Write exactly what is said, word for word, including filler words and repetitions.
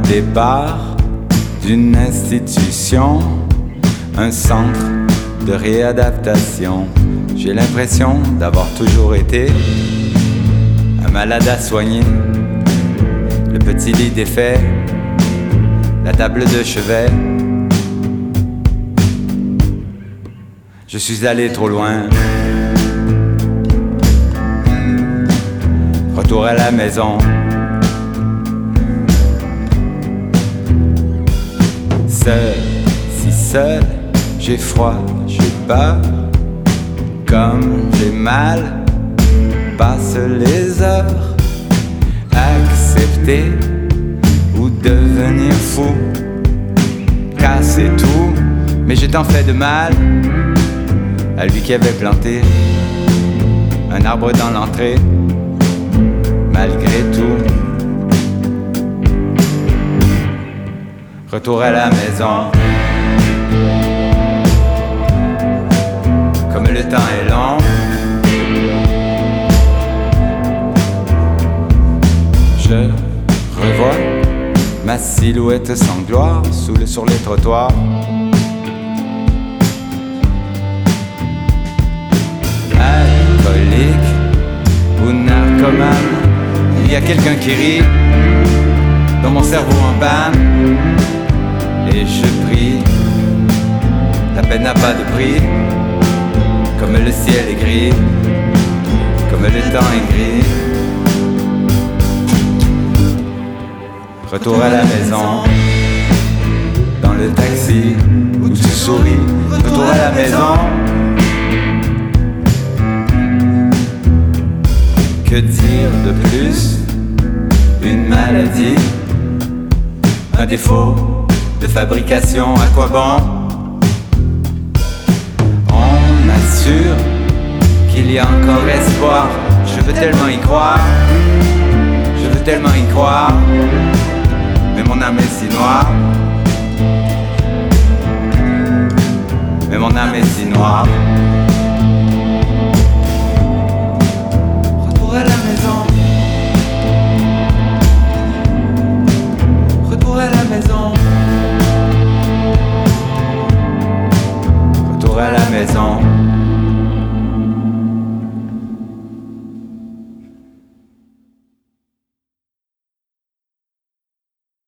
départ d'une institution, un centre de réadaptation. J'ai l'impression d'avoir toujours été un malade à soigner. Le petit lit défait, la table de chevet. Je suis allé trop loin. Retour à la maison. Seul, si seul, j'ai froid, j'ai peur. Comme j'ai mal, passent les heures. Accepter ou devenir fou, casser tout, mais j'ai tant fait de mal à lui qui avait planté un arbre dans l'entrée. Malgré tout, retour à la maison. Comme le temps est long, je revois ma silhouette sans gloire sous le, sur les trottoirs. Alcoolique ou narcomane, il y a quelqu'un qui rit dans mon cerveau en panne. Et je prie, la peine n'a pas de prix. Comme le ciel est gris, comme le temps est gris. Retour à la maison, dans le taxi où tu souris. Retour à la maison. Que dire de plus? Une maladie, un défaut de fabrication, à quoi bon? On m'assure qu'il y a encore espoir. Je veux tellement y croire, je veux tellement y croire. Mais mon âme est si noire, mais mon âme est si noire.